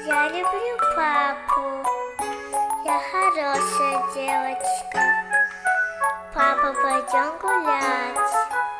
Я люблю папу. Я хорошая девочка. Папа, пойдем гулять.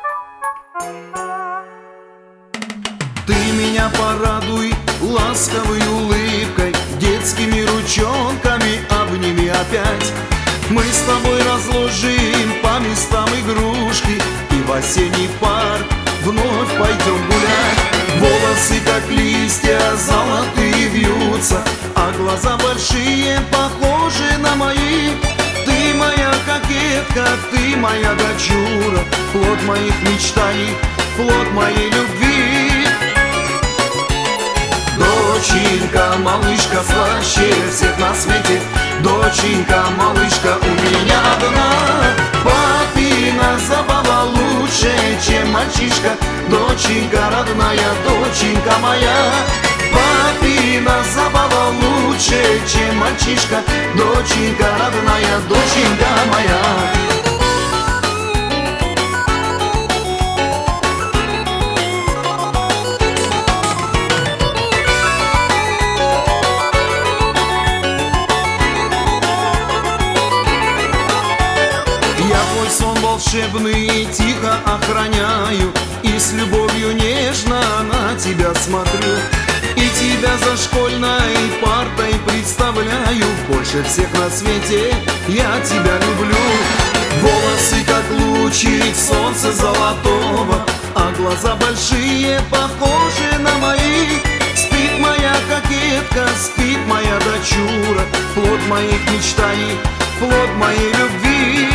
Ты меня порадуй ласковой улыбкой, детскими ручонками обними опять. Мы с тобой разложим по местам игрушки, и в осенний парк вновь пойдем гулять. Волосы, как листья, золотые вьются, а глаза большие, похожи на мои. Ты моя кокетка, ты моя дочура, плод моих мечтаний, плод моей любви. Доченька, малышка, слаще всех на свете. Доченька, малышка, у меня одна. Папина забава лучше, чем мальчишка. Доченька родная, доченька моя. Папина забава лучше, чем мальчишка. Доченька родная, доченька моя. Я твой сон волшебный тихо охраняю, и с любовью нежно на тебя смотрю. И тебя за школьной партой представляю, больше всех на свете я тебя люблю. Волосы, как лучик солнца золотого, а глаза большие, похожи на мои. Спит моя кокетка, спит моя дочура, плод моих мечтаний, плод моей любви.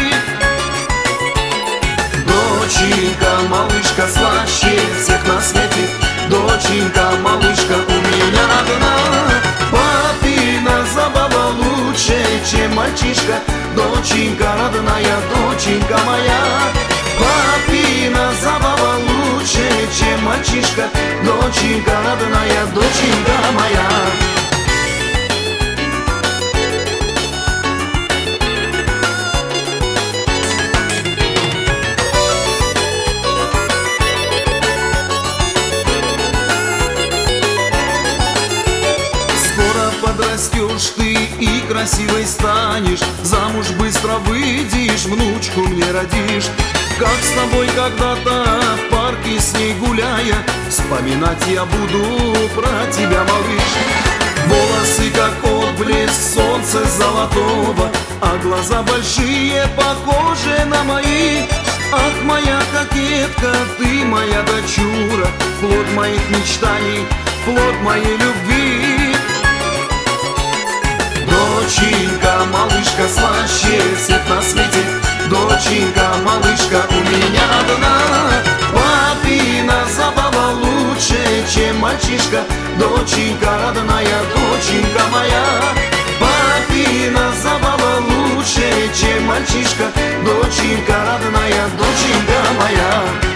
Доченька, малышка, слаще всех на свете. Доченька, малышка, у меня одна. Папина забава лучше, чем мальчишка. Доченька родная, доченька моя. Папина забава лучше, чем мальчишка. Доченька родная, доченька моя. Подрастешь ты и красивой станешь, замуж быстро выйдешь, внучку мне родишь. Как с тобой когда-то в парке с ней гуляя, вспоминать я буду про тебя, малыш. Волосы, как отблеск солнца золотого, а глаза большие, похожи на мои. Ах, моя кокетка, ты моя дочура, плод моих мечтаний, плод моей любви. Доченька, малышка, слаще всех на свете. Доченька, малышка, у меня одна. Папина забава лучше, чем мальчишка. Доченька родная, доченька моя. Папина забава лучше, чем мальчишка. Доченька родная, доченька моя.